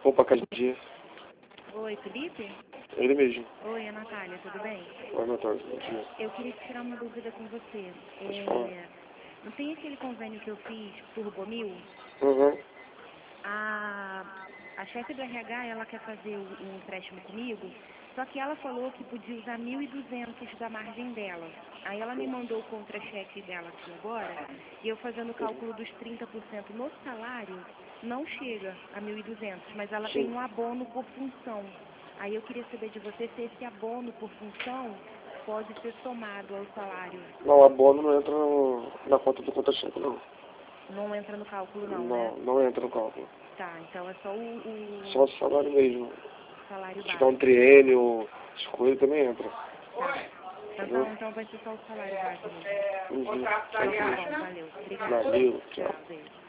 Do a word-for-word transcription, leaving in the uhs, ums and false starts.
Opa, Cadia. Oi, Felipe? Ele mesmo. Oi, é Natália, tudo bem? Oi, Natália, bom dia. Eu queria tirar uma dúvida com você. Pode falar. É, não tem aquele convênio que eu fiz, Turbomil? Uhum. A, a chefe do R H, ela quer fazer o- um empréstimo comigo, só que ela falou que podia usar mil e duzentos da margem dela. Aí ela me mandou o contra-cheque dela aqui agora, e eu fazendo o cálculo dos trinta por cento no salário, não chega a mil e duzentos, mas ela tem Sim. um abono por função. Aí eu queria saber de você se esse abono por função pode ser somado ao salário. Não, abono não entra no, na conta do conta-cheque, não. Não entra no cálculo não, né? Não, não entra no cálculo. Tá, então é só o, o Só o salário mesmo. salário Se tiver um básico. triênio, escolha também entra. Tá. Entendeu? Então, então vai ser só o salário básico mesmo. Uhum. Então tá bom, valeu. Obrigada. Valeu, tchau. Tchau, beijo.